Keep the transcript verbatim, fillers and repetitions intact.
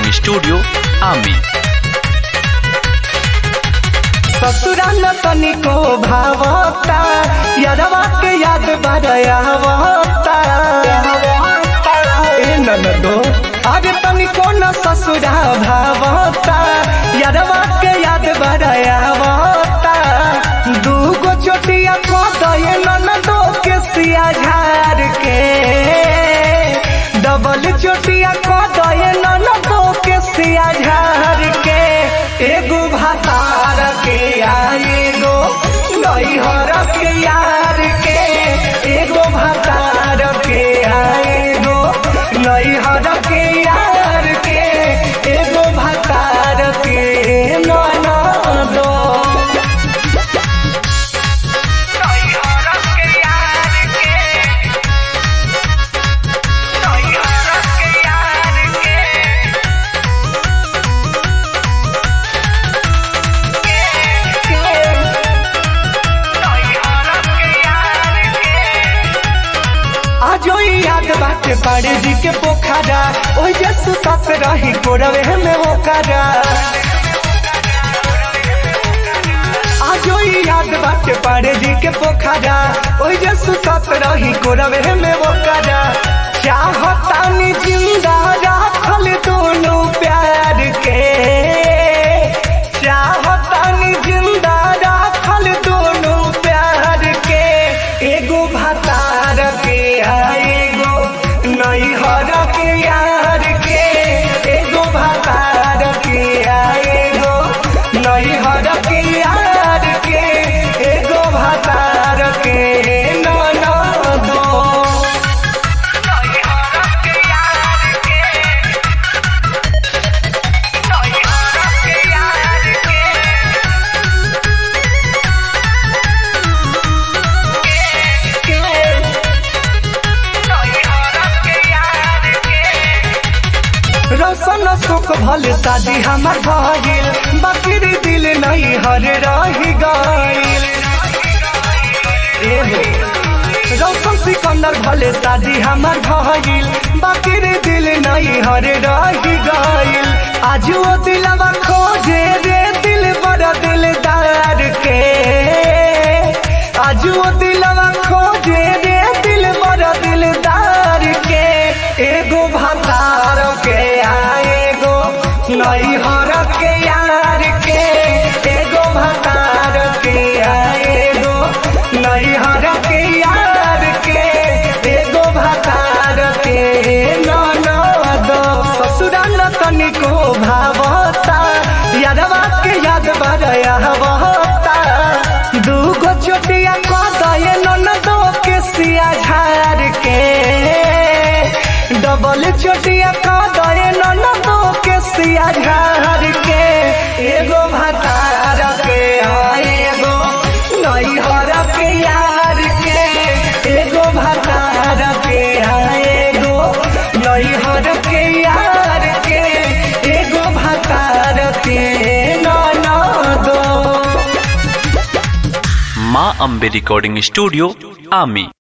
Recording studio आमी। ससुरा न तनिको भावता यादवा के याद बरयावता ए ननदो आगे तनिको न ससुरा भावता यादवा के याद बरयावता दूगो चोटिया को दये ननदो के सिया झार के डबल चोटिया को दये ननदो के सिया झार के एगो भातार के एगो नैहर के यार के एगो भातार के एगो नैहर के यार के एगो भातार के ननदो जो याद बाटे पाड़े जी के पोखरा ओ जसु साथ रही कोरवे में होकरा आजो याद बाटे पाड़े जी के पोखरा ओ जसु साथ रही कोरवे में होकरा चाहतानी जिंदा राखल दोनों प्यार के चाहतानी जिंदा राखल दोनों प्यार के एगो भातार के नैहर के यार के एगो भातार के एगो नैहर के यार के एगो भातार के ननदो नैहर के यार के नैहर के यार के रौशन सुख भले शादी हमार भइल बाकी दिल नहीं हर रही गइल रौशन सिकंदर भले शादी हमार भइल बाकी दिल नहीं हर रही गइल आज वो दिलवा खोजे रे दिल बड़ा दिलदार के आज वो दिलवा खोजे रे दिल बड़ा दिलदार के एगो भातार के एगो नैहर के यार के एगो भातार के एगो नैहर के यार के एगो भातार के ननदो ससुरा न तनिको भावता यादवा के याद बरयावता दूगो चोटिया को दये ननदो के सिया झार के डबल चोटिया का दये ननदो के सिया झार के एगो भातार के एगो नैहर के यार के एगो भातार के एगो नैहर के यार के एगो भातार के ननदो। माँ अम्बे रिकॉर्डिंग स्टूडियो आमी।